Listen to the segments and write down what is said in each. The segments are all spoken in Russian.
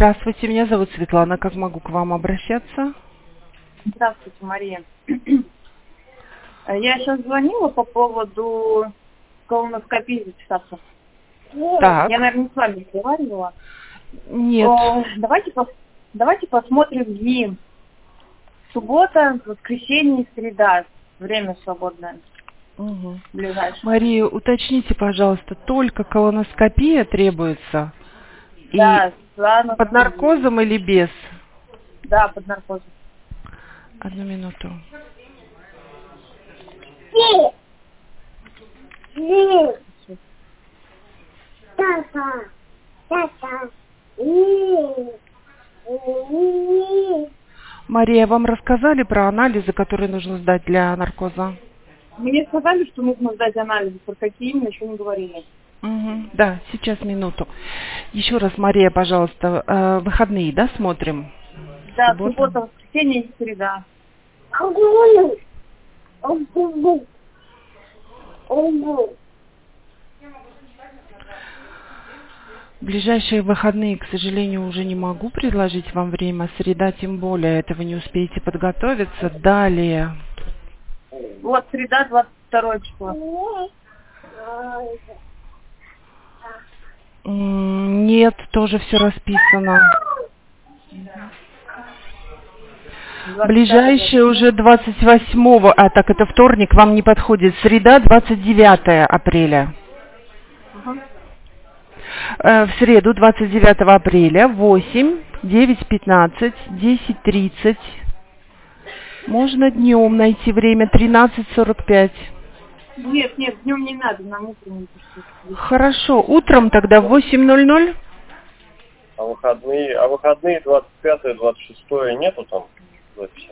Здравствуйте, меня зовут Светлана. Как могу к вам обращаться? Здравствуйте, Мария. Я сейчас звонила по поводу колоноскопии записаться. Так. Я, наверное, не с вами разговаривала. Нет. Давайте посмотрим дни. Суббота, воскресенье, среда. Время свободное. Угу. Ближайшее. Мария, уточните, пожалуйста, только колоноскопия требуется? Да, И под наркозом или без? Да, под наркозом. Одну минуту. Мария, вам рассказали про анализы, которые нужно сдать для наркоза? Мне сказали, что нужно сдать анализы, про какие именно, еще не говорили. Угу. Да, сейчас минуту. Еще раз, Мария, пожалуйста, выходные, да, смотрим? Да, суббота, воскресенье и среда. Ближайшие выходные, к сожалению, уже не могу предложить вам время. Среда, тем более, это вы не успеете подготовиться. Далее. Вот, среда, 22 число. Нет, тоже все расписано. Ближайшие уже 28-го, так это вторник, вам не подходит. Среда, 29 апреля. В среду, 29 апреля, 8, 9:15, 10:30. Можно днем найти время, 13:45. Нет, днем не надо, нам утром не пишите. Хорошо, утром тогда в 8:00. А выходные 25-е, 26-е нету там записи?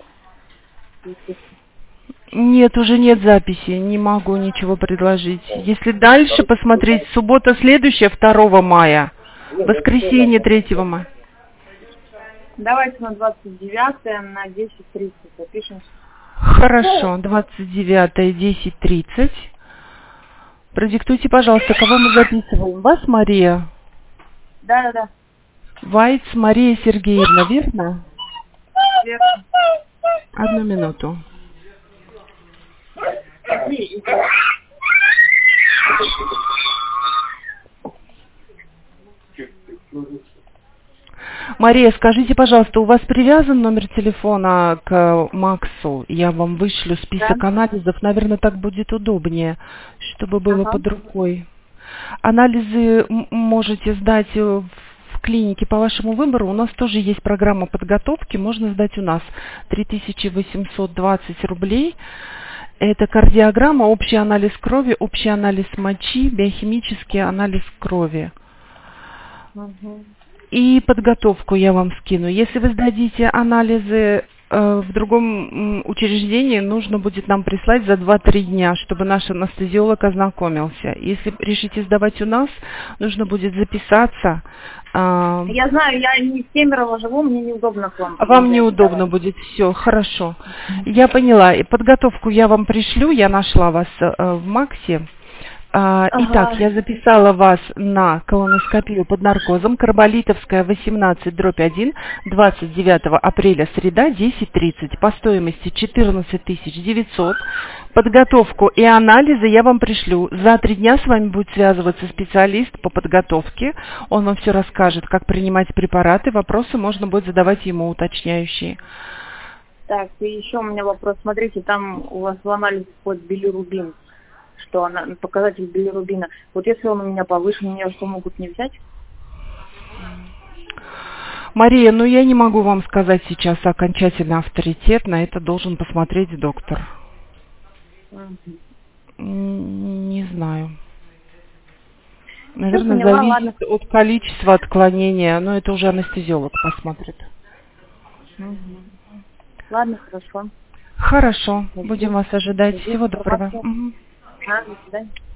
Нет, уже нет записи, не могу ничего предложить. Если дальше посмотреть, суббота следующая, 2 мая, воскресенье 3 мая. Давайте на 29-е, на 10:30 запишемся. Хорошо, 29-е, 10:30. Продиктуйте, пожалуйста, кого мы записываем. Вас, Мария? Да. Вайц Мария Сергеевна, верно? Верно. Одну минуту. Мария, скажите, пожалуйста, у вас привязан номер телефона к Максу? Я вам вышлю список анализов. Наверное, так будет удобнее, чтобы было под рукой. Анализы можете сдать в клинике по вашему выбору. У нас тоже есть программа подготовки. Можно сдать у нас 3820 рублей. Это кардиограмма, общий анализ крови, общий анализ мочи, биохимический анализ крови. И подготовку я вам скину. Если вы сдадите анализы в другом учреждении, нужно будет нам прислать за 2-3 дня, чтобы наш анестезиолог ознакомился. Если решите сдавать у нас, нужно будет записаться. Я знаю, я не в Кемерово живу, мне неудобно к вам. Вам неудобно будет, все, хорошо. Я поняла. И подготовку я вам пришлю, я нашла вас в Максе. Итак, я записала вас на колоноскопию под наркозом. Карболитовская, 18/1, 29 апреля, среда, 10:30. По стоимости 14 900. Подготовку и анализы я вам пришлю. За 3 дня с вами будет связываться специалист по подготовке. Он вам все расскажет, как принимать препараты. Вопросы можно будет задавать ему уточняющие. Так, и еще у меня вопрос. Смотрите, там у вас в анализе входит билирубин. Что показатель билирубина. Вот если он у меня повышен, меня что, могут не взять? Мария, я не могу вам сказать сейчас окончательно авторитетно. Это должен посмотреть доктор. Не знаю. Наверное, зависит от количества отклонения. Но это уже анестезиолог посмотрит. Ладно, хорошо. Хорошо. Будем вас ожидать. Всего доброго. До свидания.